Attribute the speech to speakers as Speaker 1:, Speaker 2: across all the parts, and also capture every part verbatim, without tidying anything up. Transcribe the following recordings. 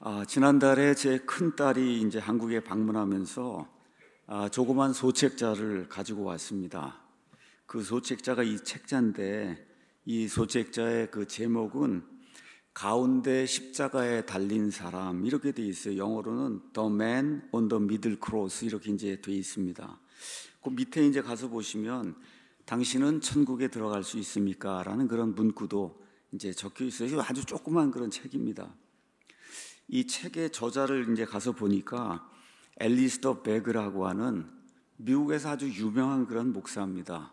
Speaker 1: 아, 지난달에 제 큰딸이 이제 한국에 방문하면서 아, 조그만 소책자를 가지고 왔습니다. 그 소책자가 이 책자인데 이 소책자의 그 제목은 가운데 십자가에 달린 사람 이렇게 돼 있어요. 영어로는 The Man on the Middle Cross 이렇게 이제 돼 있습니다. 그 밑에 이제 가서 보시면 당신은 천국에 들어갈 수 있습니까? 라는 그런 문구도 이제 적혀 있어요. 아주 조그만 그런 책입니다. 이 책의 저자를 이제 가서 보니까 앨리스터 베그라고 하는 미국에서 아주 유명한 그런 목사입니다.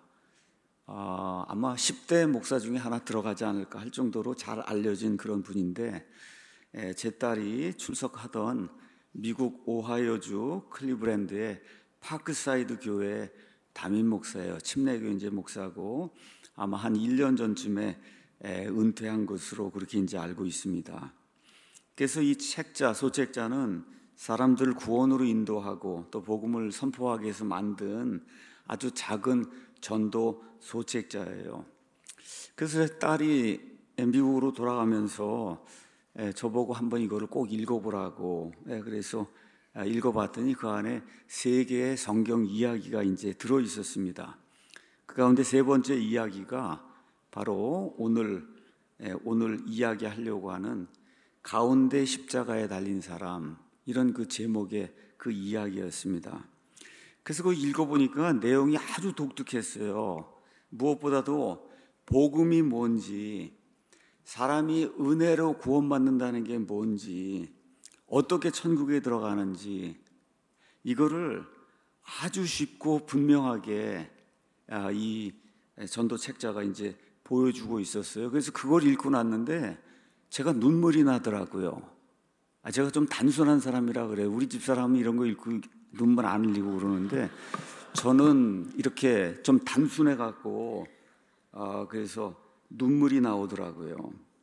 Speaker 1: 아, 아마 십 대 목사 중에 하나 들어가지 않을까 할 정도로 잘 알려진 그런 분인데, 에, 제 딸이 출석하던 미국 오하이오주 클리브랜드의 파크사이드 교회 담임 목사예요. 침례교 이제 목사고 아마 한 일 년 전쯤에 에, 은퇴한 것으로 그렇게 이제 알고 있습니다. 그래서 이 책자, 소책자는 사람들 구원으로 인도하고 또 복음을 선포하기 위해서 만든 아주 작은 전도 소책자예요. 그래서 딸이 미국으로 돌아가면서 저보고 한번 이거를 꼭 읽어보라고, 그래서 읽어봤더니 그 안에 세 개의 성경 이야기가 이제 들어 있었습니다. 그 가운데 세 번째 이야기가 바로 오늘 오늘 이야기하려고 하는 가운데 십자가에 달린 사람, 이런 그 제목의 그 이야기였습니다. 그래서 그걸 읽어보니까 내용이 아주 독특했어요. 무엇보다도 복음이 뭔지, 사람이 은혜로 구원받는다는 게 뭔지, 어떻게 천국에 들어가는지, 이거를 아주 쉽고 분명하게 이 전도 책자가 이제 보여주고 있었어요. 그래서 그걸 읽고 났는데 제가 눈물이 나더라고요. 아, 제가 좀 단순한 사람이라 그래요. 우리 집 사람은 이런 거 읽고 눈물 안 흘리고 그러는데 저는 이렇게 좀 단순해 갖고 아, 그래서 눈물이 나오더라고요.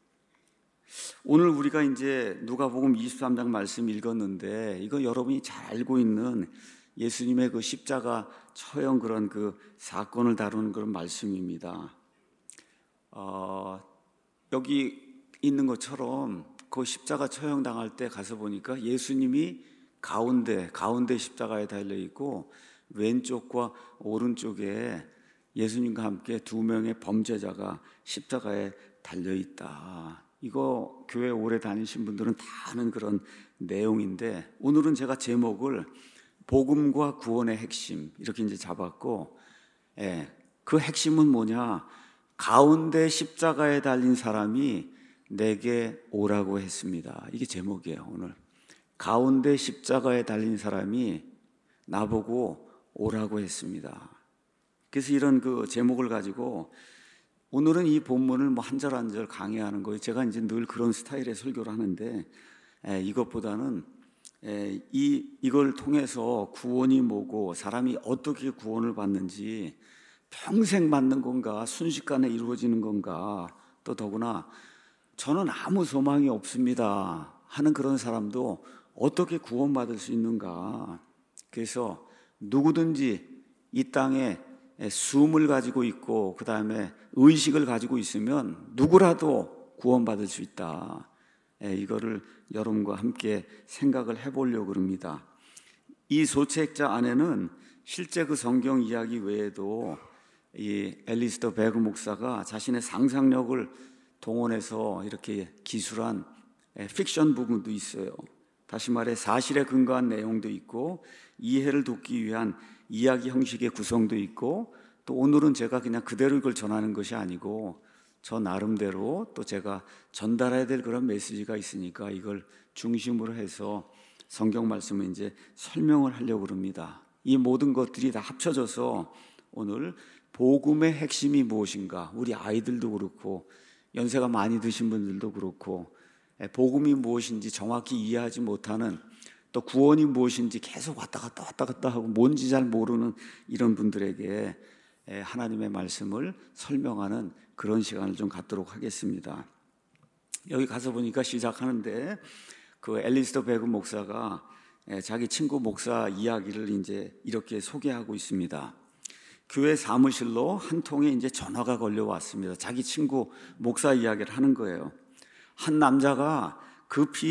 Speaker 1: 오늘 우리가 이제 누가복음 이십삼 장 말씀 읽었는데 이거 여러분이 잘 알고 있는 예수님의 그 십자가 처형 그런 그 사건을 다루는 그런 말씀입니다. 어, 여기 있는 것처럼 그 십자가 처형 당할 때 가서 보니까 예수님이 가운데 가운데 십자가에 달려 있고 왼쪽과 오른쪽에 예수님과 함께 두 명의 범죄자가 십자가에 달려 있다. 이거 교회 오래 다니신 분들은 다 아는 그런 내용인데 오늘은 제가 제목을 복음과 구원의 핵심 이렇게 이제 잡았고, 예, 그 핵심은 뭐냐? 가운데 십자가에 달린 사람이 내게 오라고 했습니다. 이게 제목이에요. 오늘 가운데 십자가에 달린 사람이 나보고 오라고 했습니다. 그래서 이런 그 제목을 가지고 오늘은 이 본문을 뭐 한 절 한 절 강의하는 거예요. 제가 이제 늘 그런 스타일의 설교를 하는데 에, 이것보다는 에, 이 이걸 통해서 구원이 뭐고 사람이 어떻게 구원을 받는지, 평생 받는 건가 순식간에 이루어지는 건가, 또 더구나 저는 아무 소망이 없습니다 하는 그런 사람도 어떻게 구원받을 수 있는가. 그래서 누구든지 이 땅에 숨을 가지고 있고 그 다음에 의식을 가지고 있으면 누구라도 구원받을 수 있다. 이거를 여러분과 함께 생각을 해보려고 합니다. 이 소책자 안에는 실제 그 성경 이야기 외에도 이 앨리스터 베그 목사가 자신의 상상력을 동원해서 이렇게 기술한 픽션 부분도 있어요. 다시 말해 사실에 근거한 내용도 있고 이해를 돕기 위한 이야기 형식의 구성도 있고, 또 오늘은 제가 그냥 그대로 이걸 전하는 것이 아니고 저 나름대로 또 제가 전달해야 될 그런 메시지가 있으니까 이걸 중심으로 해서 성경 말씀을 이제 설명을 하려고 합니다. 이 모든 것들이 다 합쳐져서 오늘 복음의 핵심이 무엇인가, 우리 아이들도 그렇고 연세가 많이 드신 분들도 그렇고 복음이 무엇인지 정확히 이해하지 못하는, 또 구원이 무엇인지 계속 왔다 갔다 왔다 갔다 하고 뭔지 잘 모르는 이런 분들에게 하나님의 말씀을 설명하는 그런 시간을 좀 갖도록 하겠습니다. 여기 가서 보니까 시작하는데 그 앨리스터 베그 목사가 자기 친구 목사 이야기를 이제 이렇게 소개하고 있습니다. 교회 사무실로 한 통에 이제 전화가 걸려왔습니다. 자기 친구 목사 이야기를 하는 거예요. 한 남자가 급히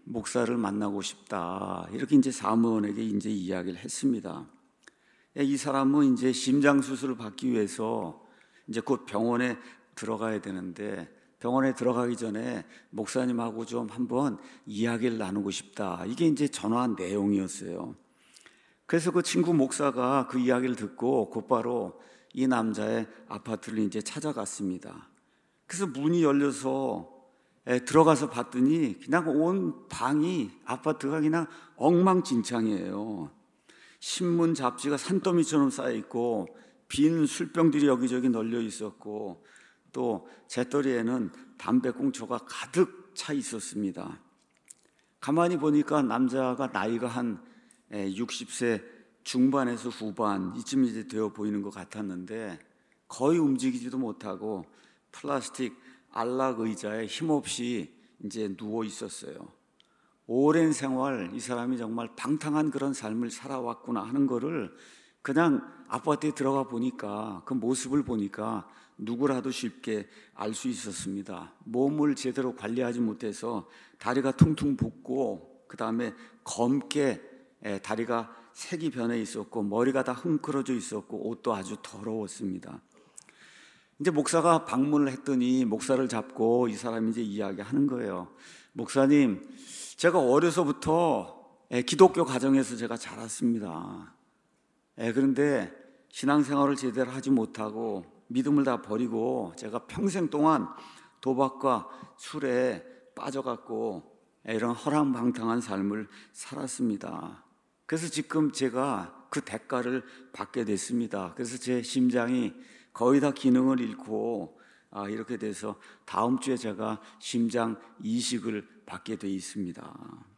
Speaker 1: 목사를 만나고 싶다. 이렇게 이제 사무원에게 이제 이야기를 했습니다. 이 사람은 이제 심장 수술을 받기 위해서 이제 곧 병원에 들어가야 되는데 병원에 들어가기 전에 목사님하고 좀 한번 이야기를 나누고 싶다. 이게 이제 전화 내용이었어요. 그래서 그 친구 목사가 그 이야기를 듣고 곧바로 이 남자의 아파트를 이제 찾아갔습니다. 그래서 문이 열려서 들어가서 봤더니 그냥 온 방이 아파트가 그냥 엉망진창이에요. 신문 잡지가 산더미처럼 쌓여 있고 빈 술병들이 여기저기 널려 있었고 또 재떨이에는 담배꽁초가 가득 차 있었습니다. 가만히 보니까 남자가 나이가 한 육십 세 중반에서 후반 이쯤 이제 되어 보이는 것 같았는데 거의 움직이지도 못하고 플라스틱 안락 의자에 힘없이 이제 누워 있었어요. 오랜 생활 이 사람이 정말 방탕한 그런 삶을 살아왔구나 하는 거를 그냥 아파트에 들어가 보니까 그 모습을 보니까 누구라도 쉽게 알 수 있었습니다. 몸을 제대로 관리하지 못해서 다리가 퉁퉁 붓고 그 다음에 검게 다리가 색이 변해 있었고 머리가 다 흥크러져 있었고 옷도 아주 더러웠습니다. 이제 목사가 방문을 했더니 목사를 잡고 이 사람이 이제 이야기하는 거예요. 목사님, 제가 어려서부터 기독교 가정에서 제가 자랐습니다. 그런데 신앙생활을 제대로 하지 못하고 믿음을 다 버리고 제가 평생 동안 도박과 술에 빠져갖고 이런 허랑방탕한 삶을 살았습니다. 그래서 지금 제가 그 대가를 받게 됐습니다. 그래서 제 심장이 거의 다 기능을 잃고 아, 이렇게 돼서 다음 주에 제가 심장 이식을 받게 돼 있습니다.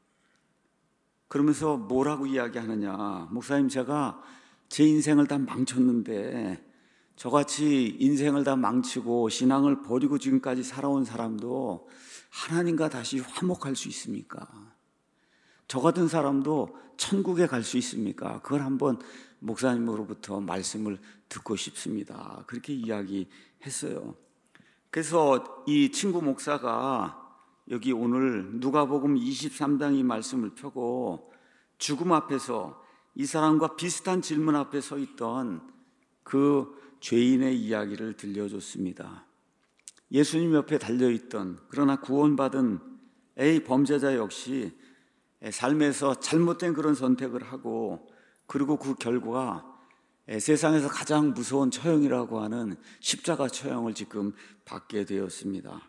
Speaker 1: 그러면서 뭐라고 이야기하느냐? 목사님, 제가 제 인생을 다 망쳤는데 저같이 인생을 다 망치고 신앙을 버리고 지금까지 살아온 사람도 하나님과 다시 화목할 수 있습니까? 저 같은 사람도 천국에 갈 수 있습니까? 그걸 한번 목사님으로부터 말씀을 듣고 싶습니다. 그렇게 이야기했어요. 그래서 이 친구 목사가 여기 오늘 누가복음 이십삼 장 이 말씀을 펴고 죽음 앞에서 이 사람과 비슷한 질문 앞에 서 있던 그 죄인의 이야기를 들려줬습니다. 예수님 옆에 달려있던 그러나 구원받은 A 범죄자 역시 삶에서 잘못된 그런 선택을 하고 그리고 그 결과 세상에서 가장 무서운 처형이라고 하는 십자가 처형을 지금 받게 되었습니다.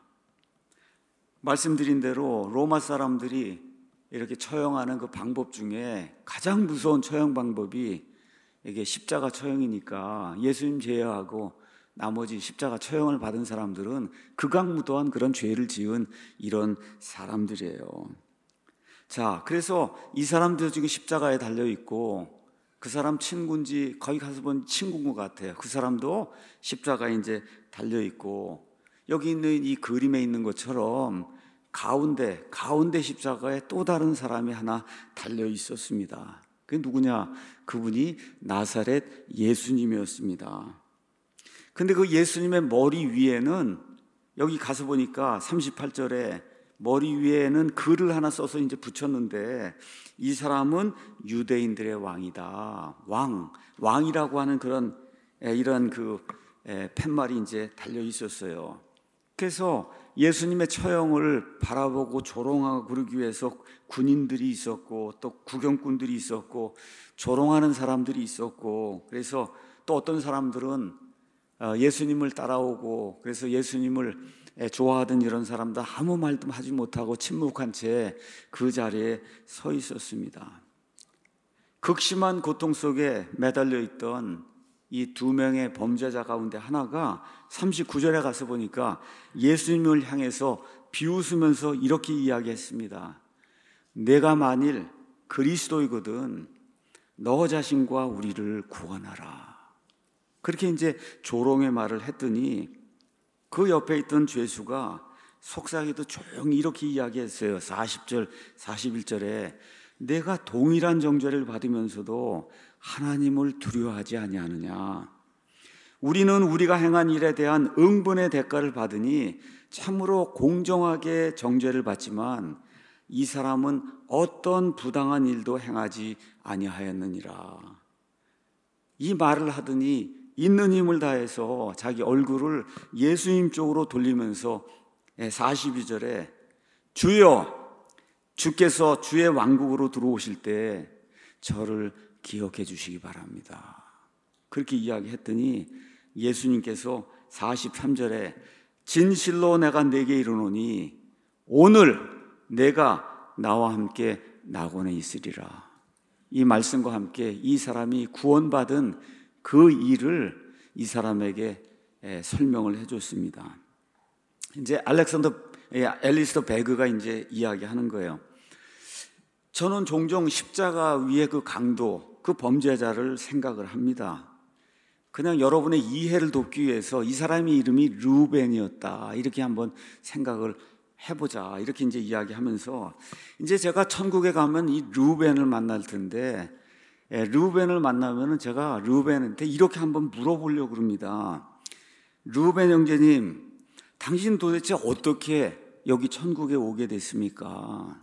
Speaker 1: 말씀드린 대로 로마 사람들이 이렇게 처형하는 그 방법 중에 가장 무서운 처형 방법이 이게 십자가 처형이니까 예수님 제외하고 나머지 십자가 처형을 받은 사람들은 극악무도한 그런 죄를 지은 이런 사람들이에요. 자, 그래서 이 사람도 지금 십자가에 달려있고 그 사람 친구인지 거기 가서 본 친구인 것 같아요. 그 사람도 십자가에 이제 달려있고 여기 있는 이 그림에 있는 것처럼 가운데 가운데 십자가에 또 다른 사람이 하나 달려 있었습니다. 그게 누구냐? 그분이 나사렛 예수님이었습니다. 근데 그 예수님의 머리 위에는 여기 가서 보니까 삼십팔 절에 머리 위에는 글을 하나 써서 이제 붙였는데 이 사람은 유대인들의 왕이다. 왕, 왕이라고 하는 그런 이런 그 팻말이 이제 달려 있었어요. 그래서 예수님의 처형을 바라보고 조롱하고 그러기 위해서 군인들이 있었고 또 구경꾼들이 있었고 조롱하는 사람들이 있었고 그래서 또 어떤 사람들은 예수님을 따라오고 그래서 예수님을 좋아하던 이런 사람들 아무 말도 하지 못하고 침묵한 채 그 자리에 서 있었습니다. 극심한 고통 속에 매달려 있던 이 두 명의 범죄자 가운데 하나가 삼십구 절에 가서 보니까 예수님을 향해서 비웃으면서 이렇게 이야기했습니다. 내가 만일 그리스도이거든 너 자신과 우리를 구원하라. 그렇게 이제 조롱의 말을 했더니 그 옆에 있던 죄수가 속삭이도 조용히 이렇게 이야기했어요. 사십 절, 사십일 절에 내가 동일한 정죄를 받으면서도 하나님을 두려워하지 아니하느냐. 우리는 우리가 행한 일에 대한 응분의 대가를 받으니 참으로 공정하게 정죄를 받지만 이 사람은 어떤 부당한 일도 행하지 아니하였느니라. 이 말을 하더니 있는 힘을 다해서 자기 얼굴을 예수님 쪽으로 돌리면서 사십이 절에 주여, 주께서 주의 왕국으로 들어오실 때 저를 기억해 주시기 바랍니다. 그렇게 이야기했더니 예수님께서 사십삼 절에 진실로 내가 네게 이르노니 오늘 내가 나와 함께 낙원에 있으리라. 이 말씀과 함께 이 사람이 구원받은 그 일을 이 사람에게 설명을 해줬습니다. 이제 알렉산더 앨리스터 베그가 이제 이야기하는 거예요. 저는 종종 십자가 위의 그 강도, 그 범죄자를 생각을 합니다. 그냥 여러분의 이해를 돕기 위해서 이 사람의 이름이 르우벤이었다, 이렇게 한번 생각을 해보자, 이렇게 이제 이야기하면서 이제 제가 천국에 가면 이 르우벤을 만날 텐데, 예, 르우벤을 만나면은 제가 르우벤한테 이렇게 한번 물어보려고 그럽니다. 르우벤 형제님, 당신 도대체 어떻게 여기 천국에 오게 됐습니까?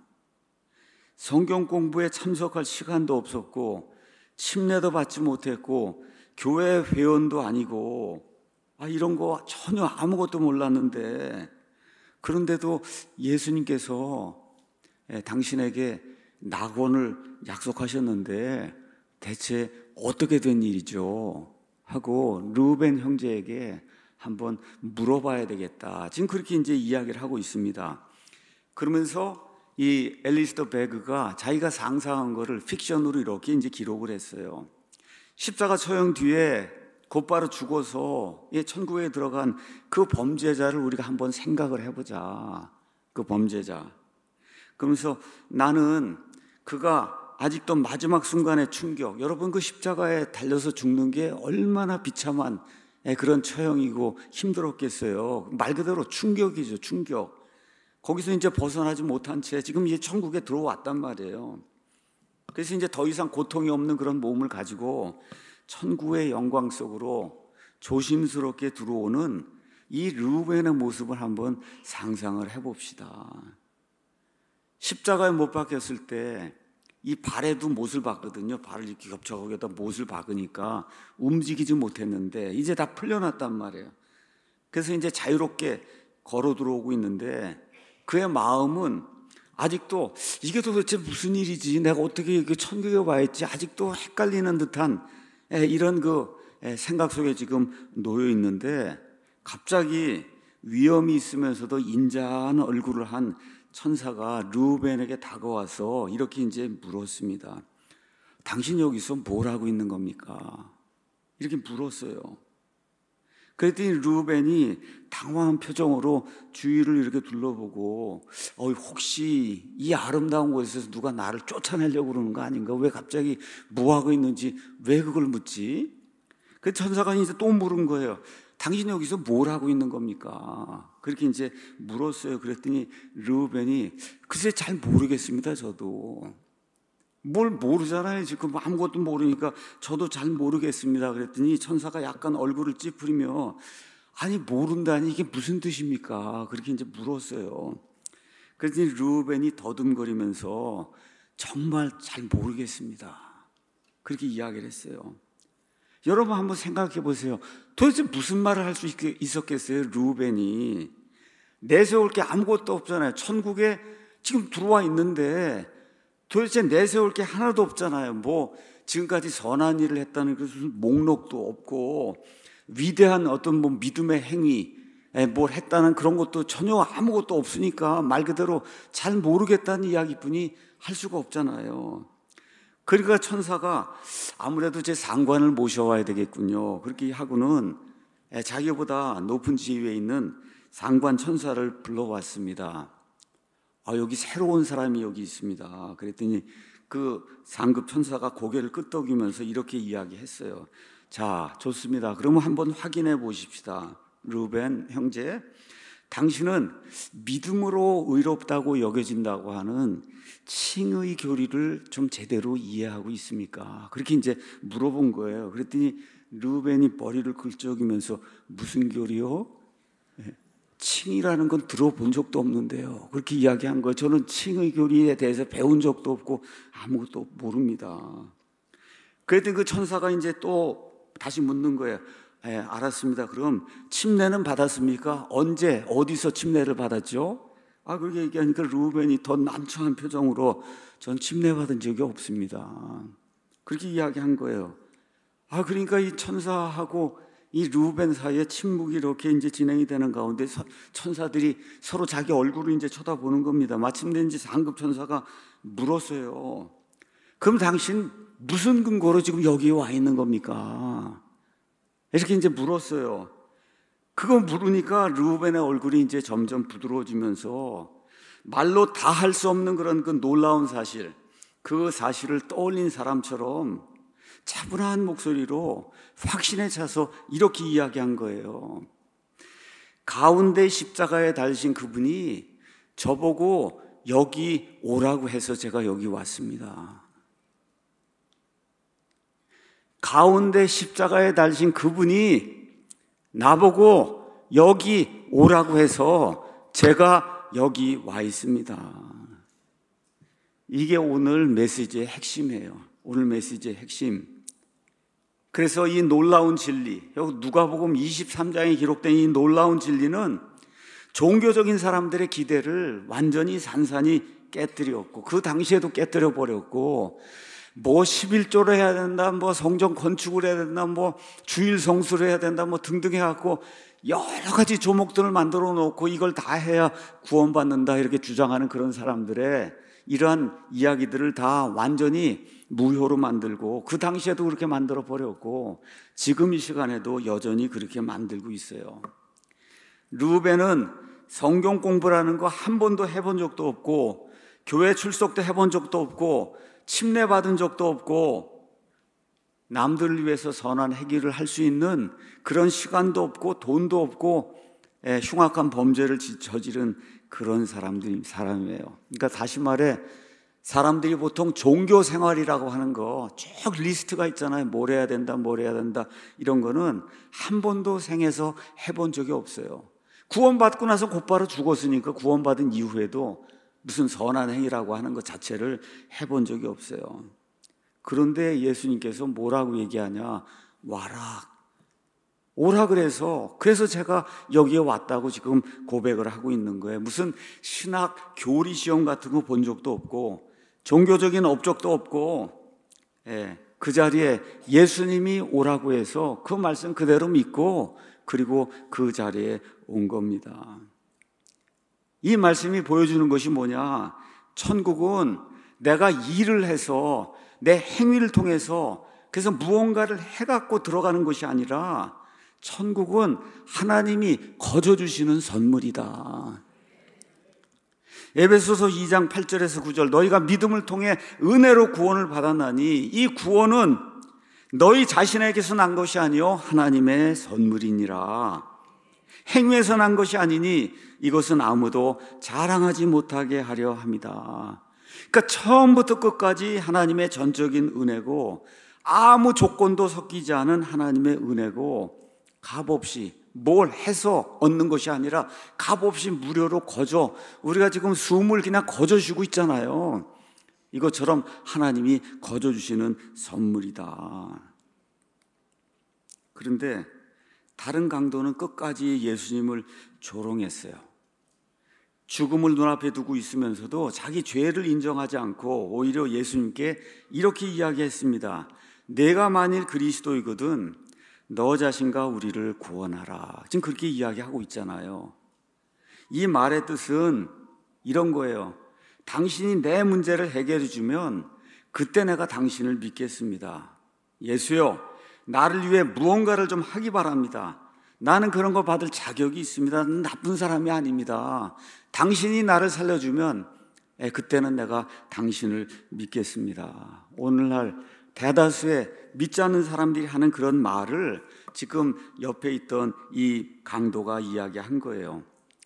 Speaker 1: 성경 공부에 참석할 시간도 없었고 침례도 받지 못했고 교회 회원도 아니고 아, 이런 거 전혀 아무것도 몰랐는데, 그런데도 예수님께서 당신에게 낙원을 약속하셨는데 대체 어떻게 된 일이죠? 하고 르우벤 형제에게 한번 물어봐야 되겠다, 지금 그렇게 이제 이야기를 하고 있습니다. 그러면서 이 앨리스터 베그가 자기가 상상한 거를 픽션으로 이렇게 이제 기록을 했어요. 십자가 처형 뒤에 곧바로 죽어서 천국에 들어간 그 범죄자를 우리가 한번 생각을 해보자. 그 범죄자. 그러면서 나는 그가 아직도 마지막 순간의 충격, 여러분 그 십자가에 달려서 죽는 게 얼마나 비참한 그런 처형이고 힘들었겠어요. 말 그대로 충격이죠, 충격. 거기서 이제 벗어나지 못한 채 지금 이제 천국에 들어왔단 말이에요. 그래서 이제 더 이상 고통이 없는 그런 몸을 가지고 천국의 영광 속으로 조심스럽게 들어오는 이 르우벤의 모습을 한번 상상을 해봅시다. 십자가에 못 박혔을 때 이 발에도 못을 박거든요. 발을 이렇게 겹쳐 거기다 못을 박으니까 움직이지 못했는데 이제 다 풀려났단 말이에요. 그래서 이제 자유롭게 걸어 들어오고 있는데 그의 마음은 아직도 이게 도대체 무슨 일이지, 내가 어떻게 천국에 와 있지, 아직도 헷갈리는 듯한 이런 그 생각 속에 지금 놓여 있는데, 갑자기 위험이 있으면서도 인자한 얼굴을 한 천사가 르우벤에게 다가와서 이렇게 이제 물었습니다. 당신 여기서 뭘 하고 있는 겁니까? 이렇게 물었어요. 그랬더니 르우벤이 당황한 표정으로 주위를 이렇게 둘러보고 어, 혹시 이 아름다운 곳에서 누가 나를 쫓아내려고 그러는 거 아닌가? 왜 갑자기 뭐 하고 있는지 왜 그걸 묻지? 그 천사가 이제 또 물은 거예요. 당신 여기서 뭘 하고 있는 겁니까? 그렇게 이제 물었어요. 그랬더니 르우벤이 글쎄 잘 모르겠습니다. 저도 뭘 모르잖아요. 지금 아무것도 모르니까 저도 잘 모르겠습니다. 그랬더니 천사가 약간 얼굴을 찌푸리며 아니 모른다니 이게 무슨 뜻입니까? 그렇게 이제 물었어요. 그랬더니 르우벤이 더듬거리면서 정말 잘 모르겠습니다. 그렇게 이야기를 했어요. 여러분 한번 생각해 보세요. 도대체 무슨 말을 할 수 있었겠어요? 르우벤이 내세울 게 아무것도 없잖아요. 천국에 지금 들어와 있는데 도대체 내세울 게 하나도 없잖아요. 뭐 지금까지 선한 일을 했다는 무슨 목록도 없고 위대한 어떤 뭐 믿음의 행위 뭘 했다는 그런 것도 전혀 아무것도 없으니까 말 그대로 잘 모르겠다는 이야기뿐이 할 수가 없잖아요. 그러니까 천사가 아무래도 제 상관을 모셔와야 되겠군요. 그렇게 하고는 자기보다 높은 지위에 있는 상관 천사를 불러왔습니다. 아, 여기 새로운 사람이 여기 있습니다. 그랬더니 그 상급 천사가 고개를 끄덕이면서 이렇게 이야기했어요. 자, 좋습니다. 그러면 한번 확인해 보십시다. 르우벤 형제, 당신은 믿음으로 의롭다고 여겨진다고 하는 칭의 교리를 좀 제대로 이해하고 있습니까? 그렇게 이제 물어본 거예요. 그랬더니 르우벤이 머리를 긁적이면서 무슨 교리요? 칭이라는 건 들어본 적도 없는데요. 그렇게 이야기한 거예요. 저는 칭의 교리에 대해서 배운 적도 없고 아무것도 모릅니다. 그랬더니 그 천사가 이제 또 다시 묻는 거예요. 예, 알았습니다. 그럼 침례는 받았습니까? 언제, 어디서 침례를 받았죠? 아, 그렇게 얘기하니까 르우벤이 더 난처한 표정으로 전 침례 받은 적이 없습니다. 그렇게 이야기한 거예요. 아, 그러니까 이 천사하고 이 르우벤 사이에 침묵이 이렇게 이제 진행이 되는 가운데 천사들이 서로 자기 얼굴을 이제 쳐다보는 겁니다. 마침내 이제 상급 천사가 물었어요. 그럼 당신 무슨 근거로 지금 여기에 와 있는 겁니까? 이렇게 이제 물었어요. 그거 물으니까 르우벤의 얼굴이 이제 점점 부드러워지면서 말로 다 할 수 없는 그런 그 놀라운 사실, 그 사실을 떠올린 사람처럼 차분한 목소리로 확신에 차서 이렇게 이야기한 거예요. 가운데 십자가에 달리신 그분이 저보고 여기 오라고 해서 제가 여기 왔습니다. 가운데 십자가에 달리신 그분이 나보고 여기 오라고 해서 제가 여기 와 있습니다. 이게 오늘 메시지의 핵심이에요. 오늘 메시지의 핵심. 그래서 이 놀라운 진리, 여기 누가복음 이십삼 장에 기록된 이 놀라운 진리는 종교적인 사람들의 기대를 완전히 산산히 깨뜨렸고, 그 당시에도 깨뜨려 버렸고, 뭐 십일조를 해야 된다, 뭐 성전 건축을 해야 된다, 뭐 주일 성수를 해야 된다, 뭐 등등 해갖고 여러 가지 조목들을 만들어 놓고 이걸 다 해야 구원받는다 이렇게 주장하는 그런 사람들의 이러한 이야기들을 다 완전히 무효로 만들고, 그 당시에도 그렇게 만들어 버렸고 지금 이 시간에도 여전히 그렇게 만들고 있어요. 르우벤은 성경 공부라는 거 한 번도 해본 적도 없고, 교회 출석도 해본 적도 없고, 침례 받은 적도 없고, 남들을 위해서 선한 행위를 할 수 있는 그런 시간도 없고 돈도 없고 흉악한 범죄를 저지른 그런 사람들이 사람이에요. 그러니까 다시 말해, 사람들이 보통 종교 생활이라고 하는 거 쭉 리스트가 있잖아요. 뭘 해야 된다, 뭘 해야 된다, 이런 거는 한 번도 생에서 해본 적이 없어요. 구원받고 나서 곧바로 죽었으니까 구원받은 이후에도 무슨 선한 행위라고 하는 것 자체를 해본 적이 없어요. 그런데 예수님께서 뭐라고 얘기하냐? 와라, 오라 그래서 그래서 제가 여기에 왔다고 지금 고백을 하고 있는 거예요. 무슨 신학 교리 시험 같은 거 본 적도 없고 종교적인 업적도 없고, 예, 그 자리에 예수님이 오라고 해서 그 말씀 그대로 믿고 그리고 그 자리에 온 겁니다. 이 말씀이 보여주는 것이 뭐냐? 천국은 내가 일을 해서 내 행위를 통해서 그래서 무언가를 해갖고 들어가는 것이 아니라 천국은 하나님이 거저주시는 선물이다. 에베소서 이 장 팔 절에서 구 절, 너희가 믿음을 통해 은혜로 구원을 받았나니 이 구원은 너희 자신에게서 난 것이 아니요 하나님의 선물이니라. 행위에서 난 것이 아니니 이것은 아무도 자랑하지 못하게 하려 합니다. 그러니까 처음부터 끝까지 하나님의 전적인 은혜고, 아무 조건도 섞이지 않은 하나님의 은혜고, 값없이 뭘 해서 얻는 것이 아니라 값없이 무료로 거저, 우리가 지금 숨을 그냥 거저 쉬고 있잖아요. 이것처럼 하나님이 거저 주시는 선물이다. 그런데 다른 강도는 끝까지 예수님을 조롱했어요. 죽음을 눈앞에 두고 있으면서도 자기 죄를 인정하지 않고 오히려 예수님께 이렇게 이야기했습니다. 내가 만일 그리스도이거든 너 자신과 우리를 구원하라. 지금 그렇게 이야기하고 있잖아요. 이 말의 뜻은 이런 거예요. 당신이 내 문제를 해결해 주면 그때 내가 당신을 믿겠습니다. 예수요, 나를 위해 무언가를 좀 하기 바랍니다. 나는 그런 거 받을 자격이 있습니다. 나는 나쁜 사람이 아닙니다. 당신이 나를 살려주면 예, 그때는 내가 당신을 믿겠습니다. 오늘날 대다수의 믿지 않는 사람들이 하는 그런 말을 지금 옆에 있던 이 강도가 이야기한 거예요.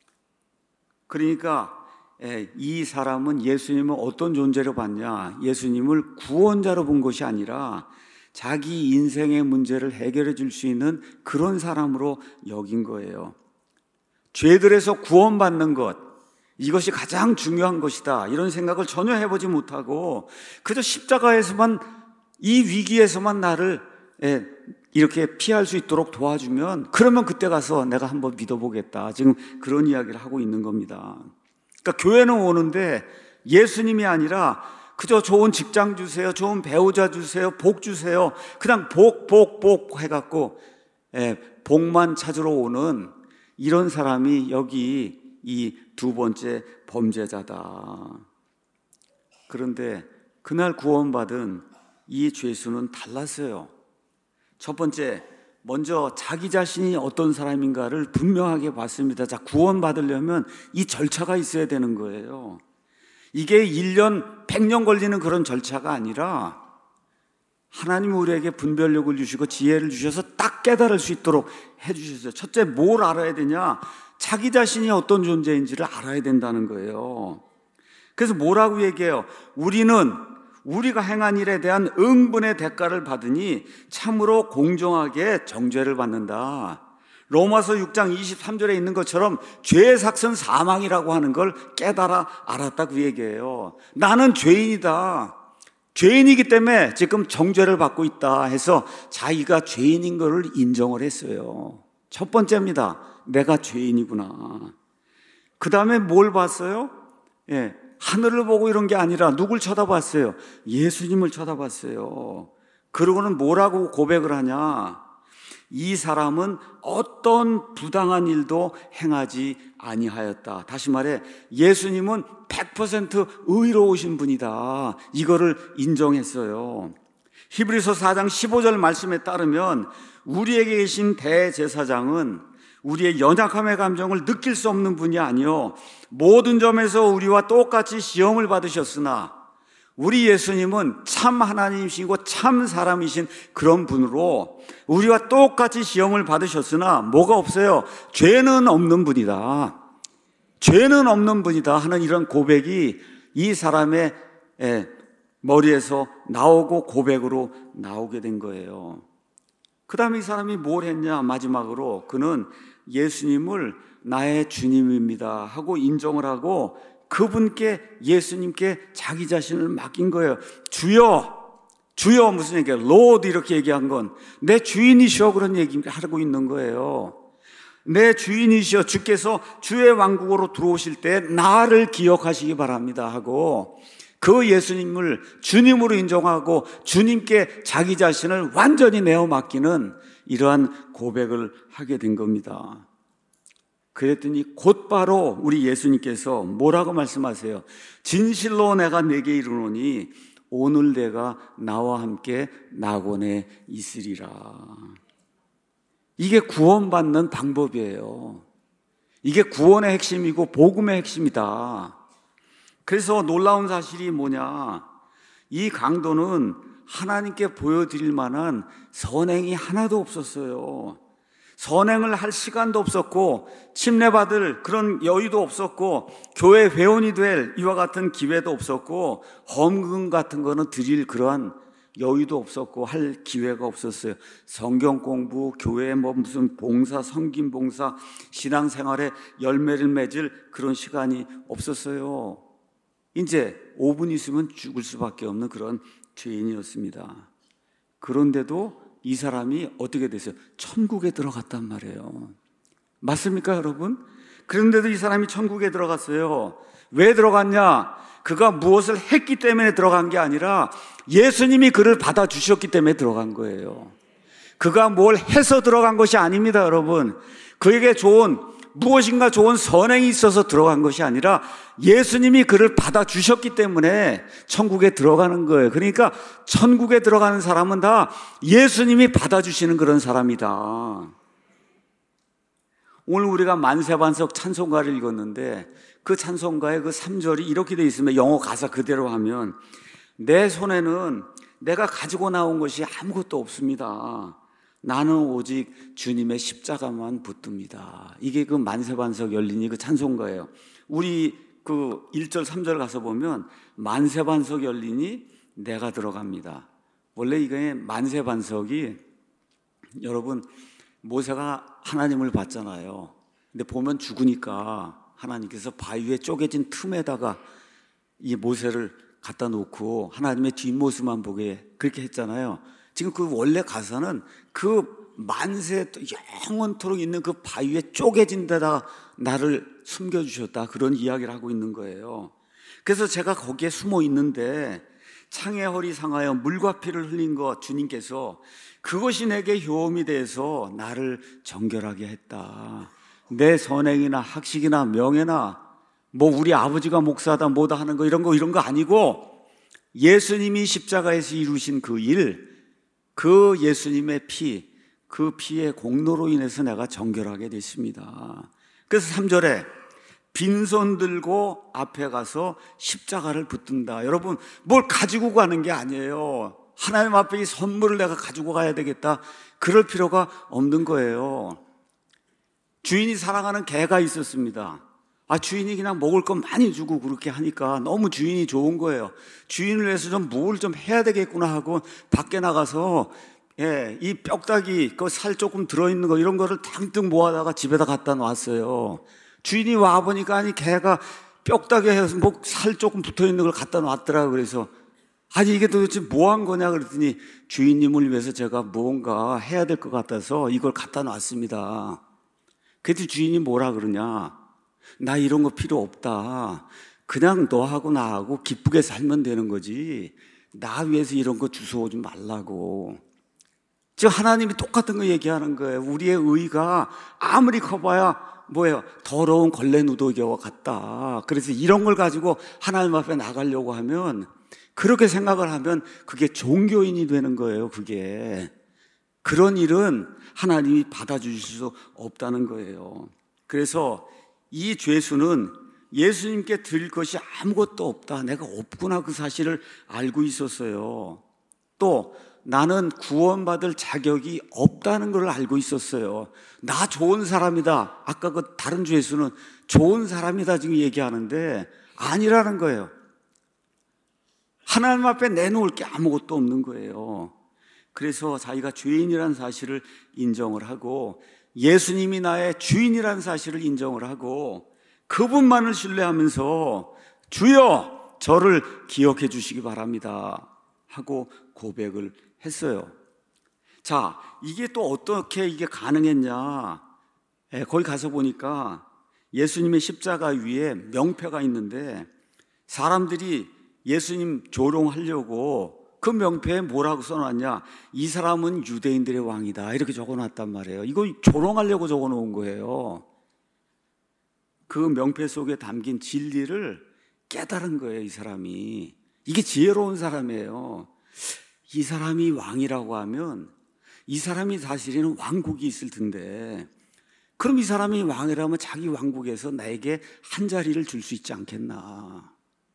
Speaker 1: 그러니까 이 사람은 예수님을 어떤 존재로 봤냐? 예수님을 구원자로 본 것이 아니라 자기 인생의 문제를 해결해 줄 수 있는 그런 사람으로 여긴 거예요. 죄들에서 구원받는 것, 이것이 가장 중요한 것이다, 이런 생각을 전혀 해보지 못하고 그저 십자가에서만, 이 위기에서만 나를 이렇게 피할 수 있도록 도와주면, 그러면 그때 가서 내가 한번 믿어보겠다, 지금 그런 이야기를 하고 있는 겁니다. 그러니까 교회는 오는데 예수님이 아니라 그저 좋은 직장 주세요, 좋은 배우자 주세요, 복 주세요, 그냥 복, 복, 복 해갖고 예, 복만 찾으러 오는 이런 사람이 여기 이 두 번째 범죄자다. 그런데 그날 구원받은 이 죄수는 달랐어요. 첫 번째, 먼저 자기 자신이 어떤 사람인가를 분명하게 봤습니다. 자, 구원받으려면 이 절차가 있어야 되는 거예요. 이게 일 년, 백 년 걸리는 그런 절차가 아니라 하나님 우리에게 분별력을 주시고 지혜를 주셔서 딱 깨달을 수 있도록 해주셨어요. 첫째, 뭘 알아야 되냐? 자기 자신이 어떤 존재인지를 알아야 된다는 거예요. 그래서 뭐라고 얘기해요? 우리는 우리가 행한 일에 대한 응분의 대가를 받으니 참으로 공정하게 정죄를 받는다. 로마서 육 장 이십삼 절에 있는 것처럼 죄의 삭은 사망이라고 하는 걸 깨달아 알았다, 그 얘기예요. 나는 죄인이다, 죄인이기 때문에 지금 정죄를 받고 있다 해서 자기가 죄인인 것을 인정을 했어요. 첫 번째입니다. 내가 죄인이구나. 그 다음에 뭘 봤어요? 예, 하늘을 보고 이런 게 아니라 누굴 쳐다봤어요? 예수님을 쳐다봤어요. 그러고는 뭐라고 고백을 하냐? 이 사람은 어떤 부당한 일도 행하지 아니하였다. 다시 말해, 예수님은 백 퍼센트 의로우신 분이다, 이거를 인정했어요. 히브리서 사 장 십오 절 말씀에 따르면 우리에게 계신 대제사장은 우리의 연약함의 감정을 느낄 수 없는 분이 아니요 모든 점에서 우리와 똑같이 시험을 받으셨으나 우리 예수님은 참 하나님이시고 참 사람이신 그런 분으로 우리와 똑같이 시험을 받으셨으나 뭐가 없어요? 죄는 없는 분이다, 죄는 없는 분이다 하는 이런 고백이 이 사람의 머리에서 나오고 고백으로 나오게 된 거예요. 그 다음에 이 사람이 뭘 했냐? 마지막으로 그는 예수님을 나의 주님입니다 하고 인정을 하고 그분께, 예수님께 자기 자신을 맡긴 거예요. 주여, 주여 무슨 얘기예요? 로드 이렇게 얘기한 건 내 주인이시여, 그런 얘기를 하고 있는 거예요. 내 주인이시여, 주께서 주의 왕국으로 들어오실 때 나를 기억하시기 바랍니다 하고 그 예수님을 주님으로 인정하고 주님께 자기 자신을 완전히 내어 맡기는 이러한 고백을 하게 된 겁니다. 그랬더니 곧바로 우리 예수님께서 뭐라고 말씀하세요? 진실로 내가 네게 이르노니 오늘 내가 나와 함께 낙원에 있으리라. 이게 구원받는 방법이에요. 이게 구원의 핵심이고 복음의 핵심이다. 그래서 놀라운 사실이 뭐냐? 이 강도는 하나님께 보여드릴 만한 선행이 하나도 없었어요. 선행을 할 시간도 없었고 침례받을 그런 여유도 없었고 교회 회원이 될 이와 같은 기회도 없었고 헌금 같은 거는 드릴 그러한 여유도 없었고 할 기회가 없었어요. 성경 공부, 교회에 뭐 무슨 봉사, 섬김 봉사, 신앙생활에 열매를 맺을 그런 시간이 없었어요. 이제 오 분 있으면 죽을 수밖에 없는 그런 죄인이었습니다. 그런데도 이 사람이 어떻게 됐어요? 천국에 들어갔단 말이에요. 맞습니까, 여러분? 그런데도 이 사람이 천국에 들어갔어요. 왜 들어갔냐? 그가 무엇을 했기 때문에 들어간 게 아니라 예수님이 그를 받아주셨기 때문에 들어간 거예요. 그가 뭘 해서 들어간 것이 아닙니다, 여러분. 그에게 좋은 무엇인가 좋은 선행이 있어서 들어간 것이 아니라 예수님이 그를 받아주셨기 때문에 천국에 들어가는 거예요. 그러니까 천국에 들어가는 사람은 다 예수님이 받아주시는 그런 사람이다. 오늘 우리가 만세반석 찬송가를 읽었는데 그 찬송가의 그 삼 절이 이렇게 돼 있으면 영어 가사 그대로 하면 내 손에는 내가 가지고 나온 것이 아무것도 없습니다. 나는 오직 주님의 십자가만 붙듭니다. 이게 그 만세반석 열리니 그 찬송가예요. 우리 그 일 절 삼 절 가서 보면 만세반석 열리니 내가 들어갑니다. 원래 이게 만세반석이 여러분 모세가 하나님을 봤잖아요. 근데 보면 죽으니까 하나님께서 바위 위에 쪼개진 틈에다가 이 모세를 갖다 놓고 하나님의 뒷모습만 보게 그렇게 했잖아요. 지금 그 원래 가사는 그 만세 영원토록 있는 그 바위 위에 쪼개진 데다가 나를 숨겨주셨다, 그런 이야기를 하고 있는 거예요. 그래서 제가 거기에 숨어 있는데 창의 허리 상하여 물과 피를 흘린 것, 주님께서 그것이 내게 효험이 돼서 나를 정결하게 했다. 내 선행이나 학식이나 명예나 뭐 우리 아버지가 목사다 뭐다 하는 거 이런 거 이런 거 아니고 예수님이 십자가에서 이루신 그 일, 그 예수님의 피, 그 피의 공로로 인해서 내가 정결하게 됐습니다. 그래서 삼 절에 빈손 들고 앞에 가서 십자가를 붙든다. 여러분, 뭘 가지고 가는 게 아니에요. 하나님 앞에 이 선물을 내가 가지고 가야 되겠다, 그럴 필요가 없는 거예요. 주인이 사랑하는 개가 있었습니다. 아, 주인이 그냥 먹을 거 많이 주고 그렇게 하니까 너무 주인이 좋은 거예요. 주인을 위해서 좀 뭘 좀 해야 되겠구나 하고 밖에 나가서 예, 이 뼈다귀, 그 살 조금 들어있는 거 이런 거를 탕탕 모아다가 집에다 갖다 놨어요. 주인이 와보니까 아니 개가 뼈다귀 해서 뭐 살 조금 붙어있는 걸 갖다 놨더라고요. 그래서 아니 이게 도대체 뭐 한 거냐 그랬더니 주인님을 위해서 제가 무언가 해야 될 것 같아서 이걸 갖다 놨습니다. 그랬더니 주인이 뭐라 그러냐, 나 이런 거 필요 없다, 그냥 너하고 나하고 기쁘게 살면 되는 거지 나 위해서 이런 거 주워오지 말라고. 지금 하나님이 똑같은 거 얘기하는 거예요. 우리의 의가 아무리 커봐야 뭐예요? 더러운 걸레 누더기와 같다. 그래서 이런 걸 가지고 하나님 앞에 나가려고 하면, 그렇게 생각을 하면 그게 종교인이 되는 거예요. 그게 그런 일은 하나님이 받아주실 수 없다는 거예요. 그래서 이 죄수는 예수님께 드릴 것이 아무것도 없다, 내가 없구나, 그 사실을 알고 있었어요. 또 나는 구원받을 자격이 없다는 걸 알고 있었어요. 나 좋은 사람이다. 아까 그 다른 죄수는 좋은 사람이다 지금 얘기하는데 아니라는 거예요. 하나님 앞에 내놓을 게 아무것도 없는 거예요. 그래서 자기가 죄인이라는 사실을 인정을 하고 예수님이 나의 주인이라는 사실을 인정을 하고 그분만을 신뢰하면서 주여 저를 기억해 주시기 바랍니다 하고 고백을 했어요. 자, 이게 또 어떻게 이게 가능했냐? 예, 거기 가서 보니까 예수님의 십자가 위에 명패가 있는데 사람들이 예수님 조롱하려고 그 명패에 뭐라고 써놨냐? 이 사람은 유대인들의 왕이다, 이렇게 적어놨단 말이에요. 이거 조롱하려고 적어놓은 거예요. 그 명패 속에 담긴 진리를 깨달은 거예요, 이 사람이. 이게 지혜로운 사람이에요. 이 사람이 왕이라고 하면 이 사람이 사실은 왕국이 있을 텐데, 그럼 이 사람이 왕이라면 자기 왕국에서 나에게 한 자리를 줄 수 있지 않겠나,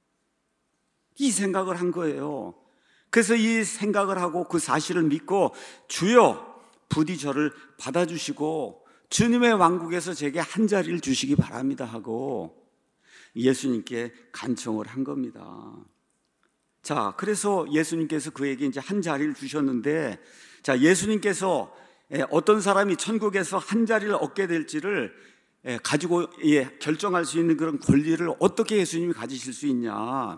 Speaker 1: 이 생각을 한 거예요. 그래서 이 생각을 하고 그 사실을 믿고 주여 부디 저를 받아주시고 주님의 왕국에서 제게 한 자리를 주시기 바랍니다 하고 예수님께 간청을 한 겁니다. 자, 그래서 예수님께서 그에게 이제 한 자리를 주셨는데, 자, 예수님께서 어떤 사람이 천국에서 한 자리를 얻게 될지를 가지고 예, 결정할 수 있는 그런 권리를 어떻게 예수님이 가지실 수 있냐?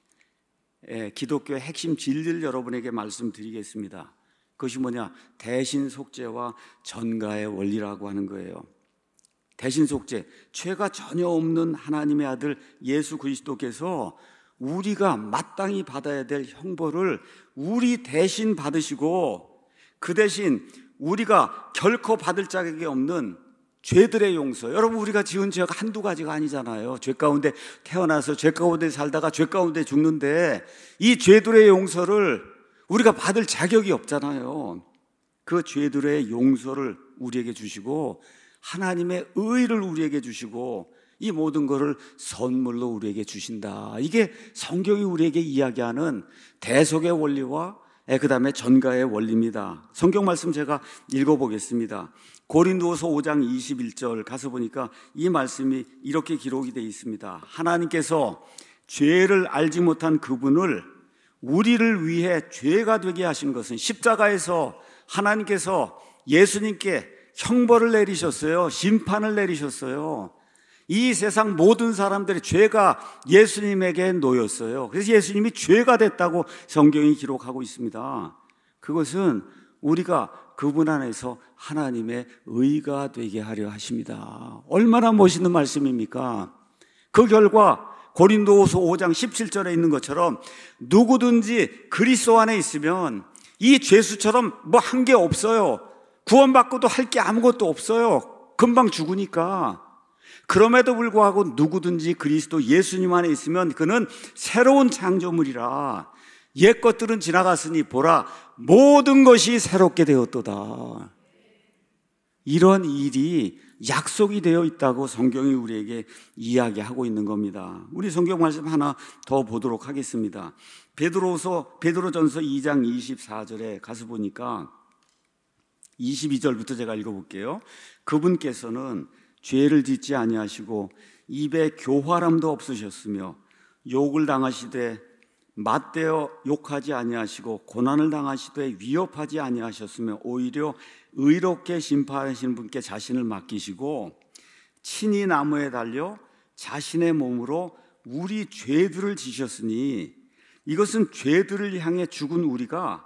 Speaker 1: 예, 기독교의 핵심 진리를 여러분에게 말씀드리겠습니다. 그것이 뭐냐? 대신속죄와 전가의 원리라고 하는 거예요. 대신속죄, 죄가 전혀 없는 하나님의 아들 예수 그리스도께서 우리가 마땅히 받아야 될 형벌을 우리 대신 받으시고, 그 대신 우리가 결코 받을 자격이 없는 죄들의 용서. 여러분, 우리가 지은 죄가 한두 가지가 아니잖아요. 죄 가운데 태어나서 죄 가운데 살다가 죄 가운데 죽는데 이 죄들의 용서를 우리가 받을 자격이 없잖아요. 그 죄들의 용서를 우리에게 주시고 하나님의 의를 우리에게 주시고 이 모든 것을 선물로 우리에게 주신다. 이게 성경이 우리에게 이야기하는 대속의 원리와 그 다음에 전가의 원리입니다. 성경 말씀 제가 읽어보겠습니다. 고린도서 오 장 이십일 절 가서 보니까 이 말씀이 이렇게 기록이 되어 있습니다. 하나님께서 죄를 알지 못한 그분을 우리를 위해 죄가 되게 하신 것은, 십자가에서 하나님께서 예수님께 형벌을 내리셨어요. 심판을 내리셨어요. 이 세상 모든 사람들의 죄가 예수님에게 놓였어요. 그래서 예수님이 죄가 됐다고 성경이 기록하고 있습니다. 그것은 우리가 그분 안에서 하나님의 의가 되게 하려 하십니다. 얼마나 멋있는 말씀입니까? 그 결과 고린도후서 오 장 십칠 절에 있는 것처럼 누구든지 그리스도 안에 있으면 이 죄수처럼 뭐 한 게 없어요. 구원받고도 할 게 아무것도 없어요. 금방 죽으니까. 그럼에도 불구하고 누구든지 그리스도 예수님 안에 있으면 그는 새로운 창조물이라. 옛 것들은 지나갔으니 보라 모든 것이 새롭게 되었도다. 이런 일이 약속이 되어 있다고 성경이 우리에게 이야기하고 있는 겁니다. 우리 성경 말씀 하나 더 보도록 하겠습니다. 베드로서 베드로전서 이 장 이십사 절에 가서 보니까 이십이 절부터 제가 읽어볼게요. 그분께서는 죄를 짓지 아니하시고 입에 교활함도 없으셨으며 욕을 당하시되 맞대어 욕하지 아니하시고 고난을 당하시되 위협하지 아니하셨으며 오히려 의롭게 심판하시는 분께 자신을 맡기시고 친히 나무에 달려 자신의 몸으로 우리 죄들을 지셨으니 이것은 죄들을 향해 죽은 우리가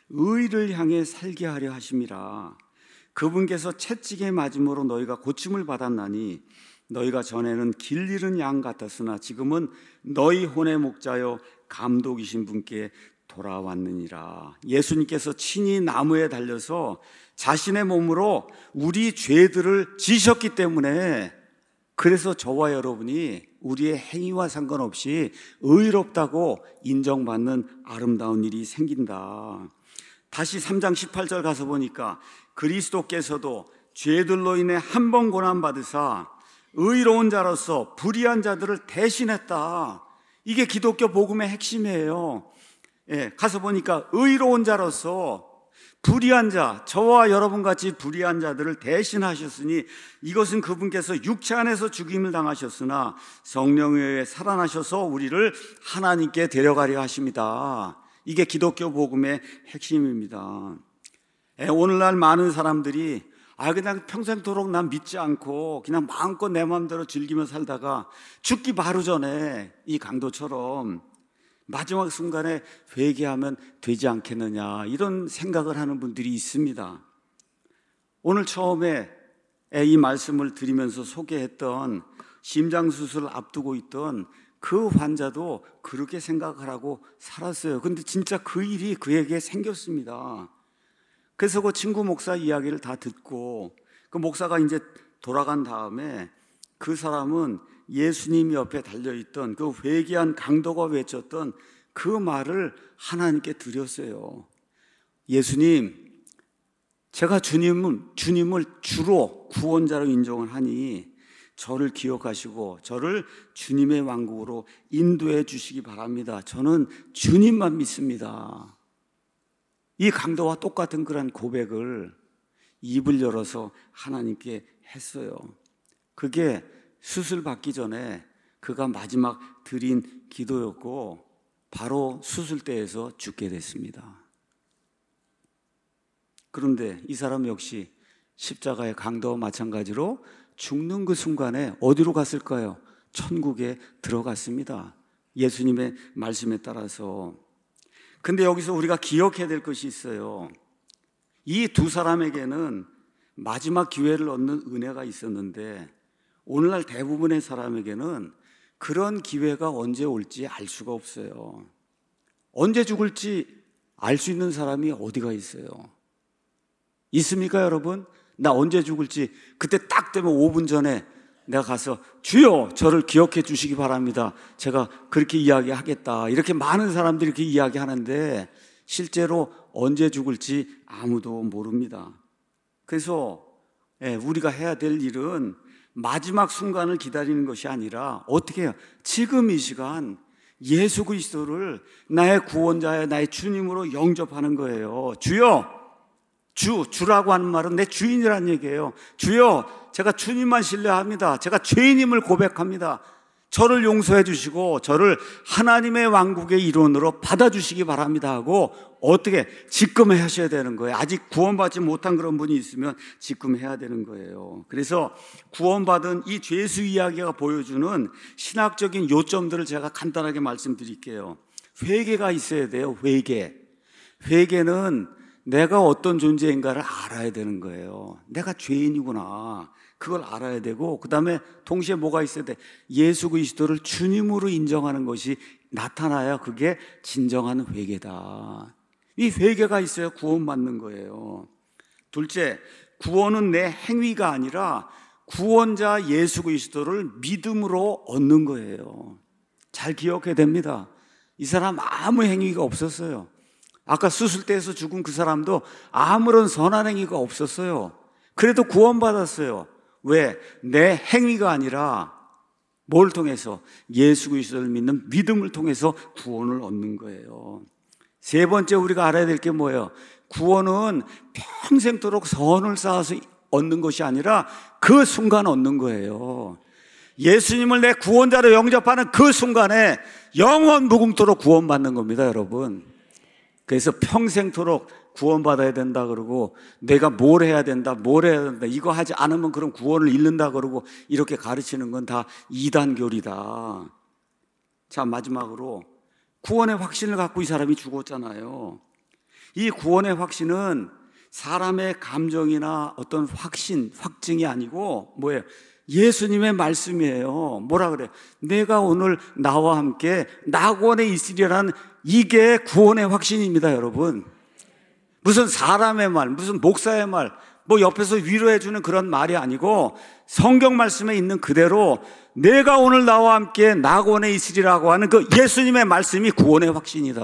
Speaker 1: 의를 향해 살게 하려 하심이라. 그분께서 채찍에 맞음으로 너희가 고침을 받았나니 너희가 전에는 길 잃은 양 같았으나 지금은 너희 혼의 목자여 감독이신 분께 돌아왔느니라. 예수님께서 친히 나무에 달려서 자신의 몸으로 우리 죄들을 지셨기 때문에 그래서 저와 여러분이 우리의 행위와 상관없이 의롭다고 인정받는 아름다운 일이 생긴다. 다시 삼 장 십팔 절 가서 보니까 그리스도께서도 죄들로 인해 한 번 고난받으사 의로운 자로서 불의한 자들을 대신했다. 이게 기독교 복음의 핵심이에요. 예, 가서 보니까 의로운 자로서 불의한 자, 저와 여러분같이 불의한 자들을 대신하셨으니 이것은 그분께서 육체 안에서 죽임을 당하셨으나 성령에 의해 살아나셔서 우리를 하나님께 데려가려 하십니다. 이게 기독교 복음의 핵심입니다. 예, 오늘날 많은 사람들이 아 그냥 평생도록 난 믿지 않고 그냥 마음껏 내 마음대로 즐기며 살다가 죽기 바로 전에 이 강도처럼 마지막 순간에 회개하면 되지 않겠느냐 이런 생각을 하는 분들이 있습니다. 오늘 처음에 이 말씀을 드리면서 소개했던 심장수술을 앞두고 있던 그 환자도 그렇게 생각을 하고 살았어요. 근데 진짜 그 일이 그에게 생겼습니다. 그래서 그 친구 목사 이야기를 다 듣고 그 목사가 이제 돌아간 다음에 그 사람은 예수님 옆에 달려있던 그 회개한 강도가 외쳤던 그 말을 하나님께 드렸어요. 예수님, 제가 주님을, 주님을 주로 구원자로 인정을 하니 저를 기억하시고 저를 주님의 왕국으로 인도해 주시기 바랍니다. 저는 주님만 믿습니다. 이 강도와 똑같은 그런 고백을 입을 열어서 하나님께 했어요. 그게 수술 받기 전에 그가 마지막 드린 기도였고 바로 수술대에서 죽게 됐습니다. 그런데 이 사람 역시 십자가의 강도와 마찬가지로 죽는 그 순간에 어디로 갔을까요? 천국에 들어갔습니다. 예수님의 말씀에 따라서. 근데 여기서 우리가 기억해야 될 것이 있어요. 이 두 사람에게는 마지막 기회를 얻는 은혜가 있었는데 오늘날 대부분의 사람에게는 그런 기회가 언제 올지 알 수가 없어요. 언제 죽을지 알 수 있는 사람이 어디가 있어요? 있습니까, 여러분? 나 언제 죽을지 그때 딱 되면 오 분 전에 내가 가서 주여 저를 기억해 주시기 바랍니다. 제가 그렇게 이야기하겠다. 이렇게 많은 사람들이 이렇게 이야기하는데 실제로 언제 죽을지 아무도 모릅니다. 그래서 우리가 해야 될 일은 마지막 순간을 기다리는 것이 아니라 어떻게 해요? 지금 이 시간 예수 그리스도를 나의 구원자여 나의 주님으로 영접하는 거예요. 주여, 주, 주라고 하는 말은 내 주인이라는 얘기예요. 주여, 제가 주님만 신뢰합니다. 제가 죄인임을 고백합니다. 저를 용서해 주시고 저를 하나님의 왕국의 일원으로 받아주시기 바랍니다 하고 어떻게 직금해 하셔야 되는 거예요. 아직 구원받지 못한 그런 분이 있으면 직금해야 되는 거예요. 그래서 구원받은 이 죄수 이야기가 보여주는 신학적인 요점들을 제가 간단하게 말씀드릴게요. 회개가 있어야 돼요. 회개. 회개는 내가 어떤 존재인가를 알아야 되는 거예요. 내가 죄인이구나. 그걸 알아야 되고, 그 다음에 동시에 뭐가 있어야 돼? 예수 그리스도를 주님으로 인정하는 것이 나타나야 그게 진정한 회개다. 이 회개가 있어야 구원받는 거예요. 둘째, 구원은 내 행위가 아니라 구원자 예수 그리스도를 믿음으로 얻는 거예요. 잘 기억해야 됩니다. 이 사람 아무 행위가 없었어요. 아까 수술대에서 죽은 그 사람도 아무런 선한 행위가 없었어요. 그래도 구원받았어요. 왜? 내 행위가 아니라 뭘 통해서? 예수 그리스도를 믿는 믿음을 통해서 구원을 얻는 거예요. 세 번째 우리가 알아야 될 게 뭐예요? 구원은 평생도록 선을 쌓아서 얻는 것이 아니라 그 순간 얻는 거예요. 예수님을 내 구원자로 영접하는 그 순간에 영원 무궁토록 구원받는 겁니다, 여러분. 그래서 평생토록 구원받아야 된다 그러고 내가 뭘 해야 된다, 뭘 해야 된다, 이거 하지 않으면 그럼 구원을 잃는다 그러고 이렇게 가르치는 건 다 이단교리다. 자, 마지막으로 구원의 확신을 갖고 이 사람이 죽었잖아요. 이 구원의 확신은 사람의 감정이나 어떤 확신, 확증이 아니고 뭐예요? 예수님의 말씀이에요. 뭐라 그래? 내가 오늘 나와 함께 낙원에 있으리라는 이게 구원의 확신입니다, 여러분. 무슨 사람의 말, 무슨 목사의 말, 뭐 옆에서 위로해주는 그런 말이 아니고 성경 말씀에 있는 그대로 내가 오늘 나와 함께 낙원에 있으리라고 하는 그 예수님의 말씀이 구원의 확신이다.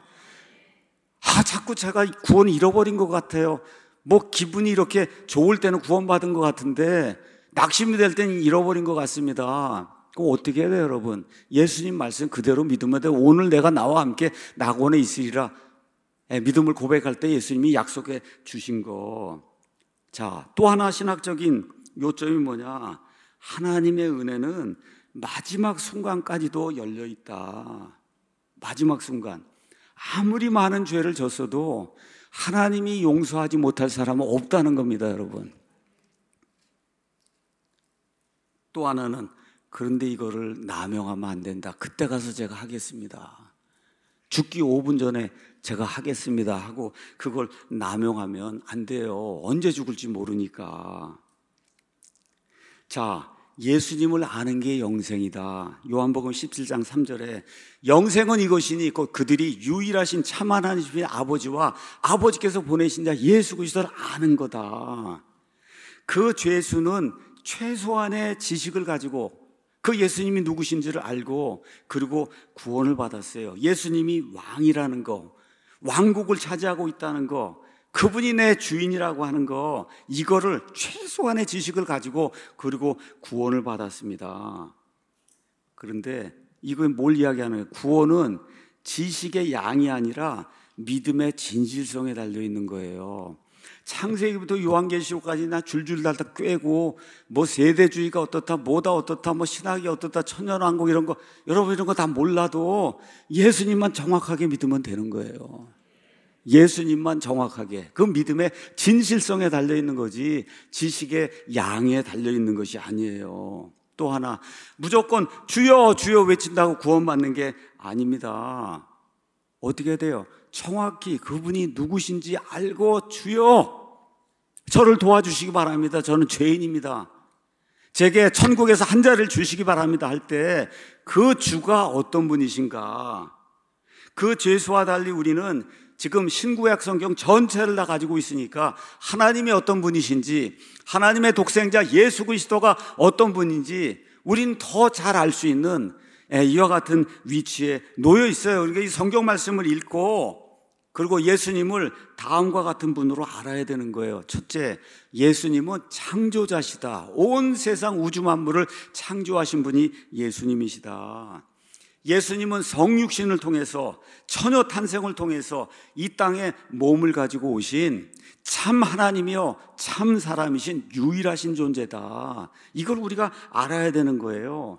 Speaker 1: 아, 자꾸 제가 구원을 잃어버린 것 같아요. 뭐 기분이 이렇게 좋을 때는 구원받은 것 같은데 낙심이 될 때는 잃어버린 것 같습니다. 그럼 어떻게 해야 돼요, 여러분? 예수님 말씀 그대로 믿으면 돼요. 오늘 내가 나와 함께 낙원에 있으리라. 믿음을 고백할 때 예수님이 약속해 주신 거. 자, 또 하나 신학적인 요점이 뭐냐? 하나님의 은혜는 마지막 순간까지도 열려 있다. 마지막 순간. 아무리 많은 죄를 졌어도 하나님이 용서하지 못할 사람은 없다는 겁니다, 여러분. 또 하나는 그런데 이거를 남용하면 안 된다. 그때 가서 제가 하겠습니다. 죽기 오 분 전에 제가 하겠습니다 하고 그걸 남용하면 안 돼요. 언제 죽을지 모르니까. 자, 예수님을 아는 게 영생이다. 요한복음 십칠 장 삼 절에 영생은 이것이니 곧 그들이 유일하신 참 하나님의 아버지와 아버지께서 보내신 자 예수 그리스도를 아는 거다. 그 죄수는 최소한의 지식을 가지고 그 예수님이 누구신지를 알고 그리고 구원을 받았어요. 예수님이 왕이라는 거, 왕국을 차지하고 있다는 거, 그분이 내 주인이라고 하는 거, 이거를 최소한의 지식을 가지고 그리고 구원을 받았습니다. 그런데 이건 뭘 이야기하는 거예요? 구원은 지식의 양이 아니라 믿음의 진실성에 달려있는 거예요. 창세기부터 요한계시록까지 나 줄줄 달다 꿰고 뭐 세대주의가 어떻다, 뭐다 어떻다, 뭐 신학이 어떻다, 천년왕국 이런 거, 여러분 이런 거 다 몰라도 예수님만 정확하게 믿으면 되는 거예요. 예수님만 정확하게, 그 믿음의 진실성에 달려있는 거지 지식의 양에 달려있는 것이 아니에요. 또 하나, 무조건 주여 주여 외친다고 구원받는 게 아닙니다. 어떻게 돼요? 정확히 그분이 누구신지 알고 주여 저를 도와주시기 바랍니다. 저는 죄인입니다. 제게 천국에서 한 자리를 주시기 바랍니다 할 때 그 주가 어떤 분이신가? 그 죄수와 달리 우리는 지금 신구약 성경 전체를 다 가지고 있으니까 하나님이 어떤 분이신지, 하나님의 독생자 예수 그리스도가 어떤 분인지 우리는 더 잘 알 수 있는 이와 같은 위치에 놓여 있어요. 그러니까 이 성경 말씀을 읽고 그리고 예수님을 다음과 같은 분으로 알아야 되는 거예요. 첫째, 예수님은 창조자시다. 온 세상 우주 만물을 창조하신 분이 예수님이시다. 예수님은 성육신을 통해서, 처녀 탄생을 통해서 이 땅에 몸을 가지고 오신 참 하나님이요 참 사람이신 유일하신 존재다. 이걸 우리가 알아야 되는 거예요.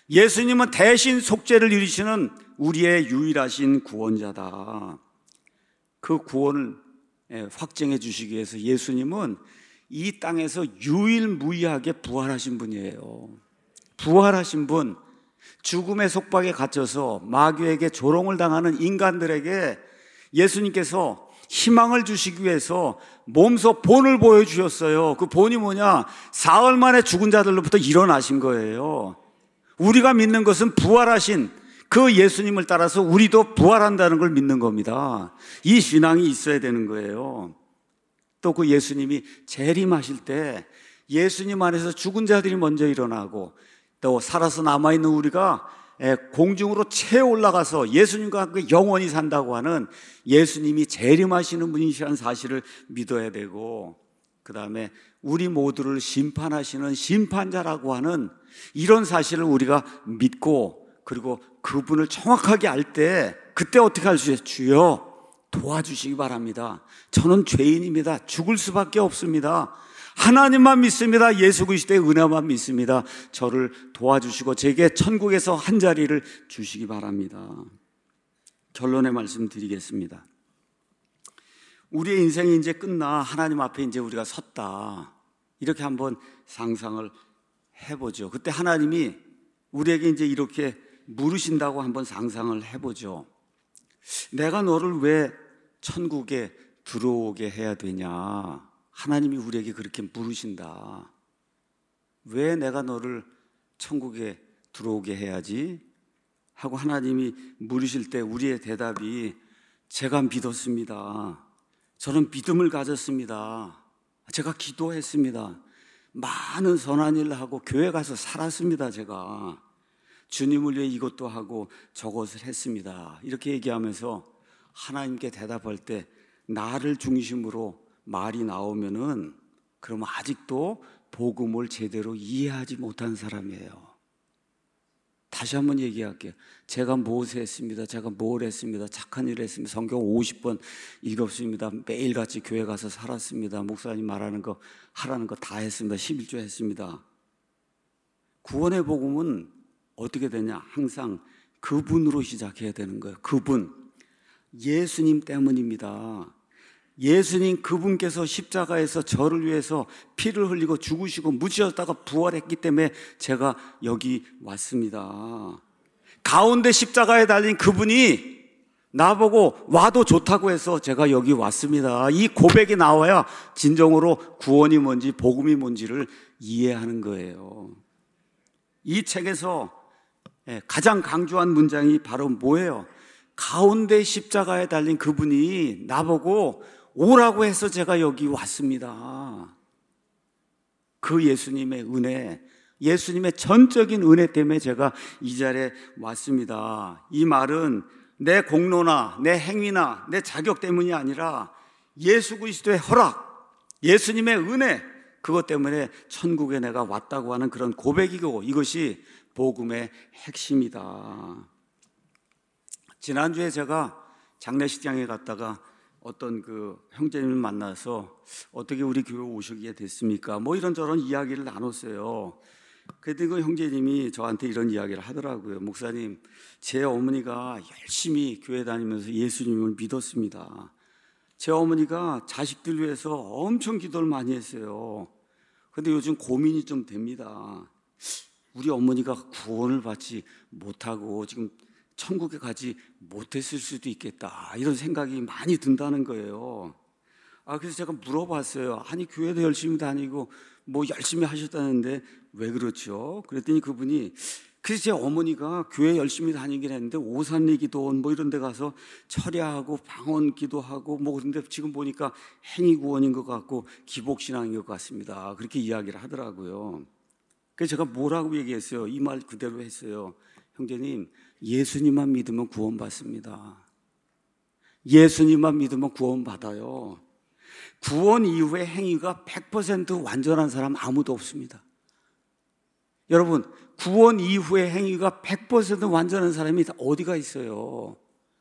Speaker 1: 예수님은 대신 속죄를 이루시는 우리의 유일하신 구원자다. 그 구원을 확증해 주시기 위해서 예수님은 이 땅에서 유일무이하게 부활하신 분이에요. 부활하신 분, 죽음의 속박에 갇혀서 마귀에게 조롱을 당하는 인간들에게 예수님께서 희망을 주시기 위해서 몸소 본을 보여주셨어요. 그 본이 뭐냐? 사흘 만에 죽은 자들로부터 일어나신 거예요. 우리가 믿는 것은 부활하신 그 예수님을 따라서 우리도 부활한다는 걸 믿는 겁니다. 이 신앙이 있어야 되는 거예요. 또 그 예수님이 재림하실 때 예수님 안에서 죽은 자들이 먼저 일어나고 또 살아서 남아있는 우리가 공중으로 채 올라가서 예수님과 함께 영원히 산다고 하는 예수님이 재림하시는 분이시라는 사실을 믿어야 되고, 그 다음에 우리 모두를 심판하시는 심판자라고 하는 이런 사실을 우리가 믿고, 그리고 그분을 정확하게 알 때 그때 어떻게 할 수 있어요? 주여 도와주시기 바랍니다. 저는 죄인입니다. 죽을 수밖에 없습니다. 하나님만 믿습니다. 예수 그리스도의 은혜만 믿습니다. 저를 도와주시고 제게 천국에서 한 자리를 주시기 바랍니다. 결론의 말씀 드리겠습니다. 우리의 인생이 이제 끝나 하나님 앞에 이제 우리가 섰다, 이렇게 한번 상상을 해보죠. 그때 하나님이 우리에게 이제 이렇게 물으신다고 한번 상상을 해보죠. 내가 너를 왜 천국에 들어오게 해야 되냐? 하나님이 우리에게 그렇게 물으신다. 왜 내가 너를 천국에 들어오게 해야지? 하고 하나님이 물으실 때 우리의 대답이 제가 믿었습니다. 저는 믿음을 가졌습니다. 제가 기도했습니다. 많은 선한 일을 하고 교회 가서 살았습니다. 제가 주님을 위해 이것도 하고 저것을 했습니다. 이렇게 얘기하면서 하나님께 대답할 때 나를 중심으로 말이 나오면은 그러면 아직도 복음을 제대로 이해하지 못한 사람이에요. 다시 한번 얘기할게요. 제가 무엇을 했습니다. 제가 뭘 했습니다. 착한 일을 했습니다. 성경 오십 번 읽었습니다. 매일같이 교회 가서 살았습니다. 목사님 말하는 거 하라는 거 다 했습니다. 십일조 했습니다. 구원의 복음은 어떻게 되냐? 항상 그분으로 시작해야 되는 거예요. 그분, 예수님 때문입니다. 예수님 그분께서 십자가에서 저를 위해서 피를 흘리고 죽으시고 묻히셨다가 부활했기 때문에 제가 여기 왔습니다. 가운데 십자가에 달린 그분이 나보고 와도 좋다고 해서 제가 여기 왔습니다. 이 고백이 나와야 진정으로 구원이 뭔지 복음이 뭔지를 이해하는 거예요. 이 책에서 가장 강조한 문장이 바로 뭐예요? 가운데 십자가에 달린 그분이 나보고 오라고 해서 제가 여기 왔습니다. 그 예수님의 은혜, 예수님의 전적인 은혜 때문에 제가 이 자리에 왔습니다. 이 말은 내 공로나 내 행위나 내 자격 때문이 아니라 예수 그리스도의 허락, 예수님의 은혜, 그것 때문에 천국에 내가 왔다고 하는 그런 고백이고, 이것이 복음의 핵심이다. 지난주에 제가 장례식장에 갔다가 어떤 그 형제님을 만나서 어떻게 우리 교회 오시게 됐습니까? 뭐 이런저런 이야기를 나눴어요. 그랬더니 그 형제님이 저한테 이런 이야기를 하더라고요. 목사님, 제 어머니가 열심히 교회 다니면서 예수님을 믿었습니다. 제 어머니가 자식들 위해서 엄청 기도를 많이 했어요. 그런데 요즘 고민이 좀 됩니다. 우리 어머니가 구원을 받지 못하고 지금 천국에 가지 못했을 수도 있겠다, 이런 생각이 많이 든다는 거예요. 아, 그래서 제가 물어봤어요. 아니, 교회도 열심히 다니고 뭐 열심히 하셨다는데 왜 그렇죠? 그랬더니 그분이, 그래서 제 어머니가 교회 열심히 다니긴 했는데 오산리 기도원 뭐 이런 데 가서 철야하고 방언 기도하고 뭐 그런데 지금 보니까 행위구원인 것 같고 기복신앙인 것 같습니다. 그렇게 이야기를 하더라고요. 그래서 제가 뭐라고 얘기했어요? 이 말 그대로 했어요. 형제님, 예수님만 믿으면 구원받습니다. 예수님만 믿으면 구원받아요. 구원 이후의 행위가 백 퍼센트 완전한 사람 아무도 없습니다. 여러분, 구원 이후의 행위가 백 퍼센트 완전한 사람이 어디가 있어요?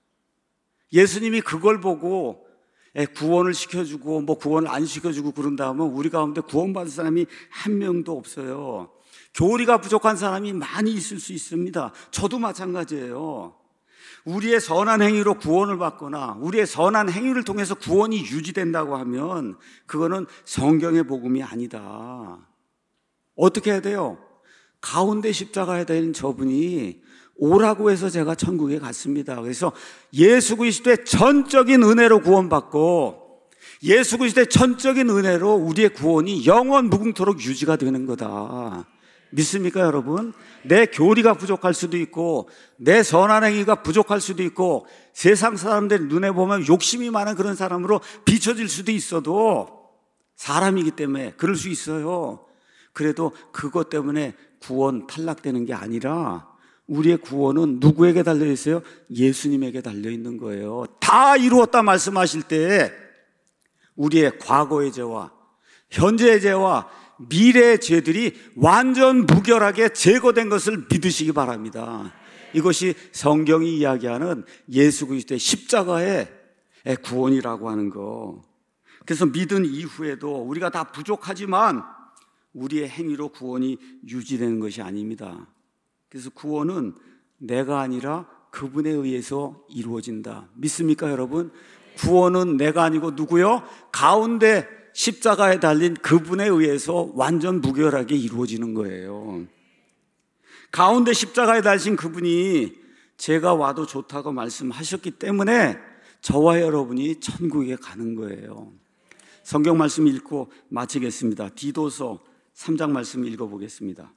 Speaker 1: 예수님이 그걸 보고 구원을 시켜주고 뭐 구원을 안 시켜주고 그런 다음에 우리 가운데 구원받은 사람이 한 명도 없어요. 교리가 부족한 사람이 많이 있을 수 있습니다. 저도 마찬가지예요. 우리의 선한 행위로 구원을 받거나 우리의 선한 행위를 통해서 구원이 유지된다고 하면 그거는 성경의 복음이 아니다. 어떻게 해야 돼요? 가운데 십자가에 달린 저분이 오라고 해서 제가 천국에 갔습니다. 그래서 예수 그리스도의 전적인 은혜로 구원받고 예수 그리스도의 전적인 은혜로 우리의 구원이 영원 무궁토록 유지가 되는 거다. 믿습니까, 여러분? 내 교리가 부족할 수도 있고 내 선한 행위가 부족할 수도 있고 세상 사람들 눈에 보면 욕심이 많은 그런 사람으로 비춰질 수도 있어도 사람이기 때문에 그럴 수 있어요. 그래도 그것 때문에 구원 탈락되는 게 아니라 우리의 구원은 누구에게 달려있어요? 예수님에게 달려있는 거예요. 다 이루었다 말씀하실 때 우리의 과거의 죄와 현재의 죄와 미래의 죄들이 완전 무결하게 제거된 것을 믿으시기 바랍니다. 이것이 성경이 이야기하는 예수 그리스도의 십자가의 구원이라고 하는 거. 그래서 믿은 이후에도 우리가 다 부족하지만 우리의 행위로 구원이 유지되는 것이 아닙니다. 그래서 구원은 내가 아니라 그분에 의해서 이루어진다. 믿습니까, 여러분? 구원은 내가 아니고 누구요? 가운데 십자가에 달린 그분에 의해서 완전 무결하게 이루어지는 거예요. 가운데 십자가에 달린 그분이 제가 와도 좋다고 말씀하셨기 때문에 저와 여러분이 천국에 가는 거예요. 성경 말씀 읽고 마치겠습니다. 디도서 삼 장 말씀 읽어보겠습니다.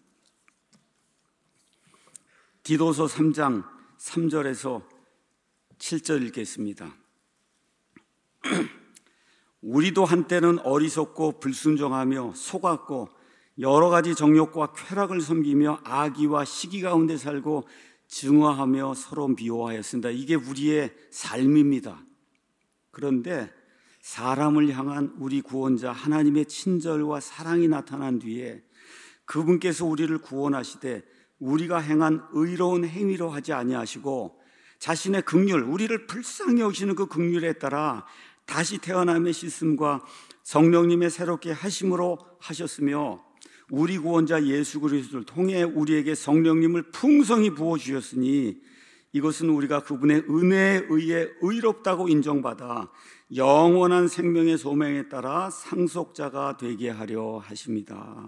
Speaker 1: 디도서 삼 장 삼 절에서 칠 절 읽겠습니다. 우리도 한때는 어리석고 불순종하며 속았고 여러 가지 정욕과 쾌락을 섬기며 악의와 시기 가운데 살고 증오하며 서로 미워하였습니다. 이게 우리의 삶입니다. 그런데 사람을 향한 우리 구원자 하나님의 친절과 사랑이 나타난 뒤에 그분께서 우리를 구원하시되 우리가 행한 의로운 행위로 하지 아니하시고 자신의 긍휼, 우리를 불쌍히 여기시는 그 긍휼에 따라 다시 태어남의 씻음과 성령님의 새롭게 하심으로 하셨으며 우리 구원자 예수 그리스도를 통해 우리에게 성령님을 풍성히 부어주셨으니 이것은 우리가 그분의 은혜에 의해 의롭다고 인정받아 영원한 생명의 소명에 따라 상속자가 되게 하려 하십니다.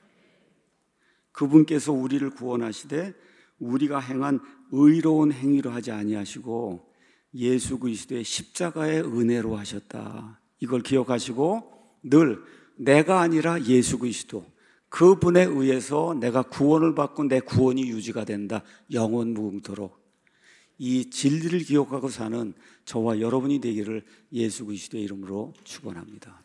Speaker 1: 그분께서 우리를 구원하시되 우리가 행한 의로운 행위로 하지 아니하시고 예수 그리스도의 십자가의 은혜로 하셨다. 이걸 기억하시고 늘 내가 아니라 예수 그리스도 그분에 의해서 내가 구원을 받고 내 구원이 유지가 된다. 영원 무궁토록. 이 진리를 기억하고 사는 저와 여러분이 되기를 예수 그리스도의 이름으로 축원합니다.